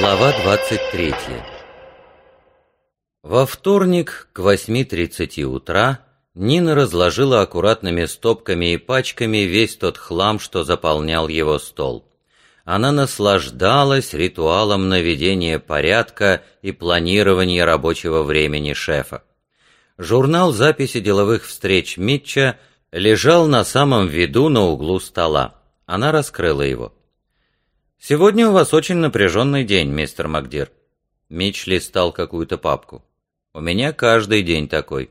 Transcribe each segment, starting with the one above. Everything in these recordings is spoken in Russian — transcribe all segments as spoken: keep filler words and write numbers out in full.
Глава двадцать третья. Во вторник к восьми тридцати утра Нина разложила аккуратными стопками и пачками весь тот хлам, что заполнял его стол. Она наслаждалась ритуалом наведения порядка и планирования рабочего времени шефа. Журнал записи деловых встреч Митча лежал на самом виду на углу стола. Она раскрыла его. «Сегодня у вас очень напряженный день, мистер Макдир». Митч листал какую-то папку. «У меня каждый день такой.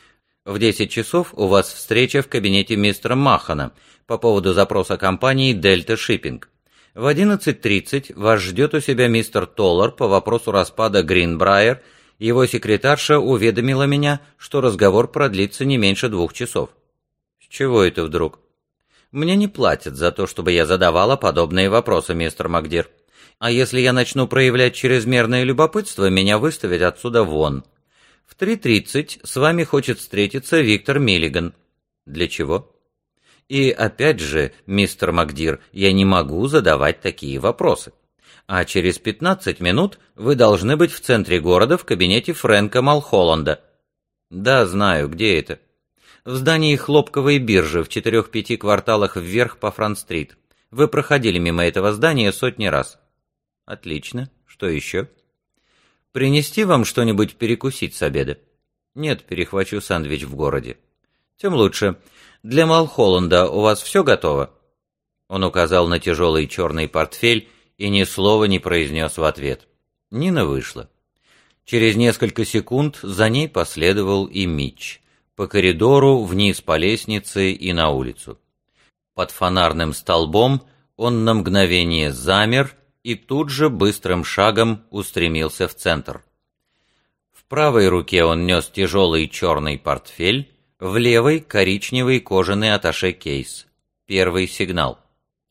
В десять часов у вас встреча в кабинете мистера Махана по поводу запроса компании Delta Shipping. В одиннадцать тридцать вас ждет у себя мистер Толлар по вопросу распада Greenbrier. Его секретарша уведомила меня, что разговор продлится не меньше двух часов». «С чего это вдруг?» «Мне не платят за то, чтобы я задавала подобные вопросы, мистер Макдир. А если я начну проявлять чрезмерное любопытство, меня выставят отсюда вон. В три тридцать с вами хочет встретиться Виктор Миллиган». «Для чего?» «И опять же, мистер Макдир, я не могу задавать такие вопросы. А через пятнадцать минут вы должны быть в центре города в кабинете Фрэнка Малхолланда». «Да, знаю, где это?» «В здании хлопковой биржи в четырех-пяти кварталах вверх по Франц-стрит. Вы проходили мимо этого здания сотни раз». «Отлично. Что еще?» «Принести вам что-нибудь перекусить с обеда?» «Нет, перехвачу сэндвич в городе». «Тем лучше. Для Малхолланда у вас все готово?» Он указал на тяжелый черный портфель и ни слова не произнес в ответ. Нина вышла. Через несколько секунд за ней последовал и Митч. По коридору, вниз по лестнице и на улицу. Под фонарным столбом он на мгновение замер и тут же быстрым шагом устремился в центр. В правой руке он нес тяжелый черный портфель, в левой — коричневый кожаный атташе-кейс. Первый сигнал.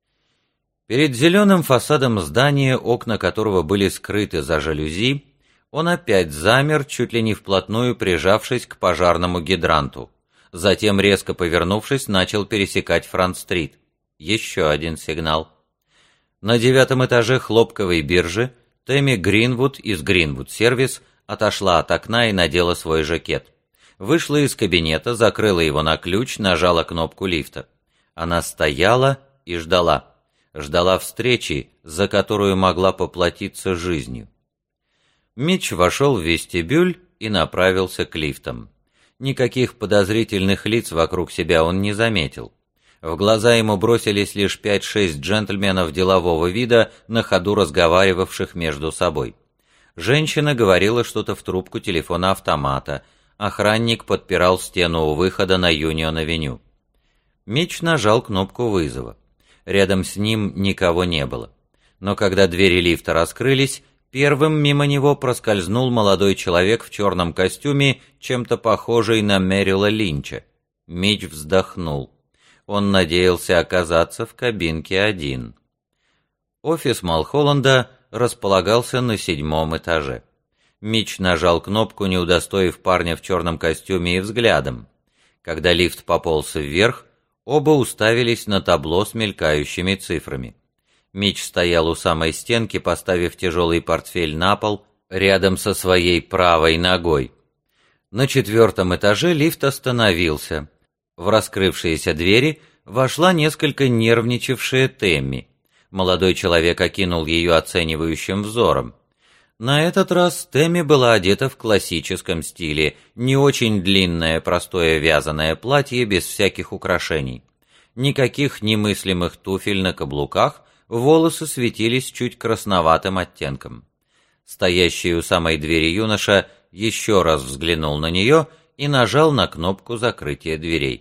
Перед зеленым фасадом здания, окна которого были скрыты за жалюзи, он опять замер, чуть ли не вплотную прижавшись к пожарному гидранту. Затем, резко повернувшись, начал пересекать Франц-стрит. Еще один сигнал. На девятом этаже хлопковой биржи Тэмми Гринвуд из Гринвуд Сервис отошла от окна и надела свой жакет. Вышла из кабинета, закрыла его на ключ, нажала кнопку лифта. Она стояла и ждала. Ждала встречи, за которую могла поплатиться жизнью. Митч вошел в вестибюль и направился к лифтам. Никаких подозрительных лиц вокруг себя он не заметил. В глаза ему бросились лишь пять-шесть джентльменов делового вида, на ходу разговаривавших между собой. Женщина говорила что-то в трубку телефона-автомата. Охранник подпирал стену у выхода на Юнион-авеню. Митч нажал кнопку вызова. Рядом с ним никого не было. Но когда двери лифта раскрылись, первым мимо него проскользнул молодой человек в черном костюме, чем-то похожий на Меррила Линча. Митч вздохнул. Он надеялся оказаться в кабинке один. Офис Малхолланда располагался на седьмом этаже. Митч нажал кнопку, не удостоив парня в черном костюме и взглядом. Когда лифт пополз вверх, оба уставились на табло с мелькающими цифрами. Митч стоял у самой стенки, поставив тяжелый портфель на пол, рядом со своей правой ногой. На четвертом этаже лифт остановился. В раскрывшиеся двери вошла несколько нервничавшая Тэмми. Молодой человек окинул ее оценивающим взором. На этот раз Тэмми была одета в классическом стиле, не очень длинное простое вязаное платье без всяких украшений. Никаких немыслимых туфель на каблуках, волосы светились чуть красноватым оттенком. Стоящий у самой двери юноша еще раз взглянул на нее и нажал на кнопку закрытия дверей.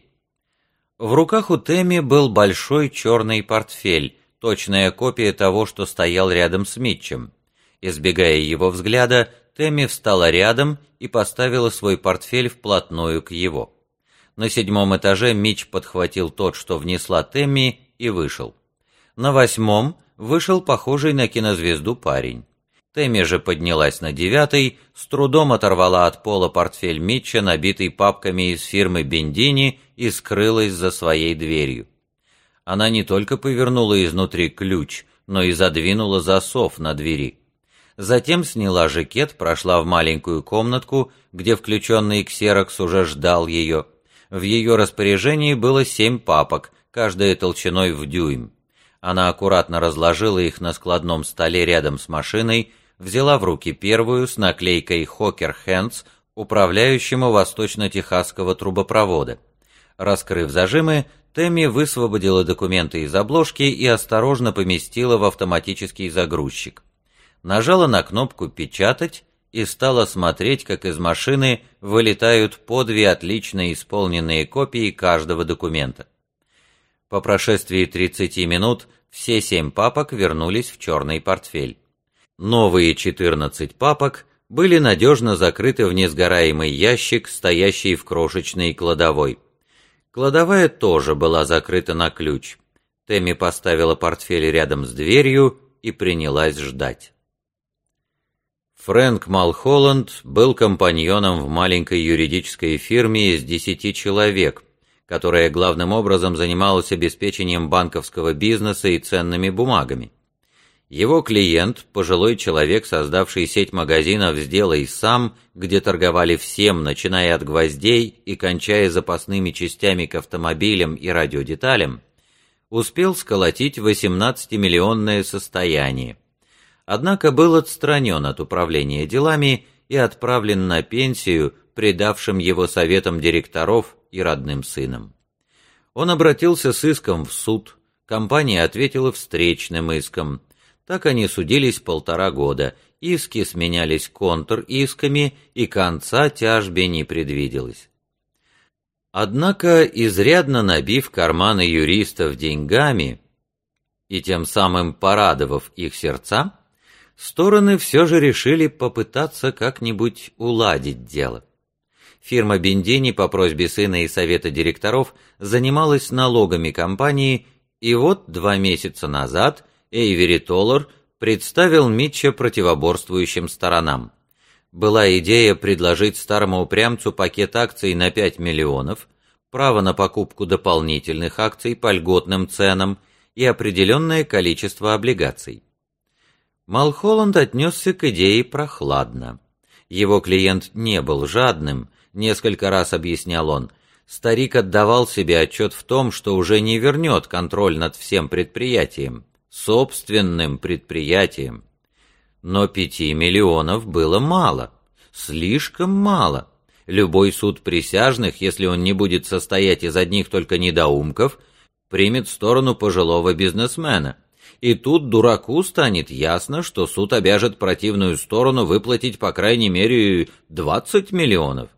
В руках у Тэмми был большой черный портфель, точная копия того, что стоял рядом с Митчем. Избегая его взгляда, Тэмми встала рядом и поставила свой портфель вплотную к его. На седьмом этаже Митч подхватил тот, что внесла Тэмми, и вышел. На восьмом вышел похожий на кинозвезду парень. Тэмми же поднялась на девятый, с трудом оторвала от пола портфель Митча, набитый папками из фирмы Бендини, и скрылась за своей дверью. Она не только повернула изнутри ключ, но и задвинула засов на двери. Затем сняла жакет, прошла в маленькую комнатку, где включенный ксерокс уже ждал ее. В ее распоряжении было семь папок, каждая толщиной в дюйм. Она аккуратно разложила их на складном столе рядом с машиной, взяла в руки первую с наклейкой «Хокер Хэндс», управляющему восточно-техасского трубопровода. Раскрыв зажимы, Тэмми высвободила документы из обложки и осторожно поместила в автоматический загрузчик. Нажала на кнопку «Печатать» и стала смотреть, как из машины вылетают по две отлично исполненные копии каждого документа. По прошествии тридцати минут все семь папок вернулись в черный портфель. Новые четырнадцать папок были надежно закрыты в несгораемый ящик, стоящий в крошечной кладовой. Кладовая тоже была закрыта на ключ. Тэмми поставила портфель рядом с дверью и принялась ждать. Фрэнк Малхолланд был компаньоном в маленькой юридической фирме из десяти человек, которая главным образом занималась обеспечением банковского бизнеса и ценными бумагами. Его клиент, пожилой человек, создавший сеть магазинов «Сделай сам», где торговали всем, начиная от гвоздей и кончая запасными частями к автомобилям и радиодеталям, успел сколотить восемнадцатимиллионное состояние. Однако был отстранен от управления делами и отправлен на пенсию предавшим его советам директоров и родным сынам. Он обратился с иском в суд, компания ответила встречным иском. Так они судились полтора года, иски сменялись контр-исками, и конца тяжбе не предвиделось. Однако, изрядно набив карманы юристов деньгами и тем самым порадовав их сердца, стороны все же решили попытаться как-нибудь уладить дело. Фирма Бендини по просьбе сына и совета директоров занималась налогами компании, и вот два месяца назад Эйвери Толлер представил Митча противоборствующим сторонам. Была идея предложить старому упрямцу пакет акций на пять миллионов, право на покупку дополнительных акций по льготным ценам и определенное количество облигаций. Малхолланд отнесся к идее прохладно. Его клиент не был жадным, несколько раз объяснял он. Старик отдавал себе отчет в том, что уже не вернет контроль над всем предприятием, собственным предприятием. Но пяти миллионов было мало, слишком мало. Любой суд присяжных, если он не будет состоять из одних только недоумков, примет сторону пожилого бизнесмена. И тут дураку станет ясно, что суд обяжет противную сторону выплатить по крайней мере двадцать миллионов.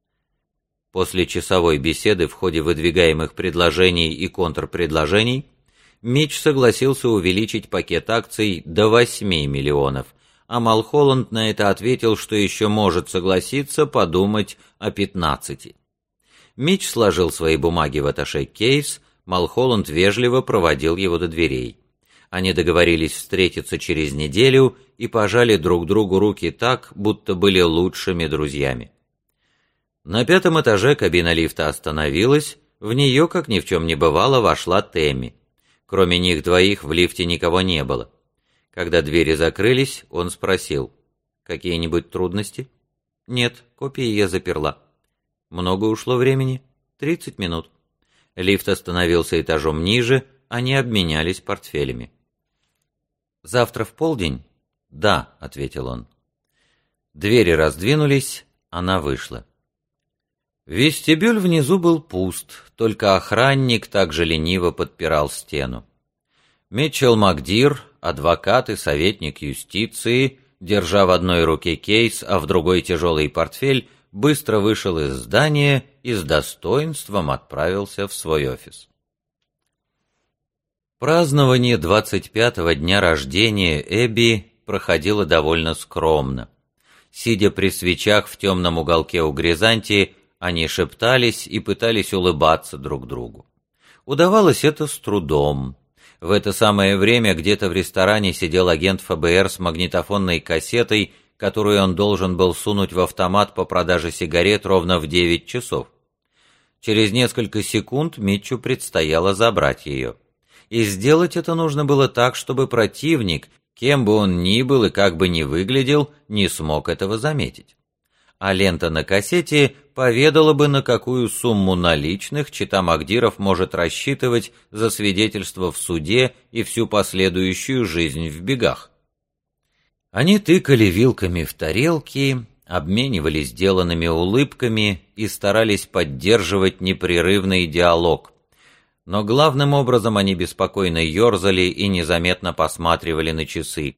После часовой беседы в ходе выдвигаемых предложений и контрпредложений Митч согласился увеличить пакет акций до восьми миллионов, а Малхолланд на это ответил, что еще может согласиться подумать о пятнадцати. Митч сложил свои бумаги в атташе-кейс, Малхолланд вежливо проводил его до дверей. Они договорились встретиться через неделю и пожали друг другу руки так, будто были лучшими друзьями. На пятом этаже кабина лифта остановилась, в нее, как ни в чем не бывало, вошла Тэмми. Кроме них двоих в лифте никого не было. Когда двери закрылись, он спросил: «Какие-нибудь трудности?» «Нет, копии я заперла». «Много ушло времени?» «Тридцать минут». Лифт остановился этажом ниже, они обменялись портфелями. «Завтра в полдень?» «Да», — ответил он. Двери раздвинулись, она вышла. Вестибюль внизу был пуст, только охранник также лениво подпирал стену. Митчелл Макдир, адвокат и советник юстиции, держа в одной руке кейс, а в другой тяжелый портфель, быстро вышел из здания и с достоинством отправился в свой офис. Празднование двадцать пятого дня рождения Эбби проходило довольно скромно. Сидя при свечах в темном уголке у Гризанти, они шептались и пытались улыбаться друг другу. Удавалось это с трудом. В это самое время где-то в ресторане сидел агент эф бэ эр с магнитофонной кассетой, которую он должен был сунуть в автомат по продаже сигарет ровно в девять часов. Через несколько секунд Митчу предстояло забрать ее. И сделать это нужно было так, чтобы противник, Кем бы он ни был и как бы ни выглядел, не смог этого заметить. А лента на кассете поведала бы, на какую сумму наличных чета Магдиров может рассчитывать за свидетельство в суде и всю последующую жизнь в бегах. Они тыкали вилками в тарелки, обменивались деланными улыбками и старались поддерживать непрерывный диалог. Но главным образом они беспокойно ерзали и незаметно посматривали на часы.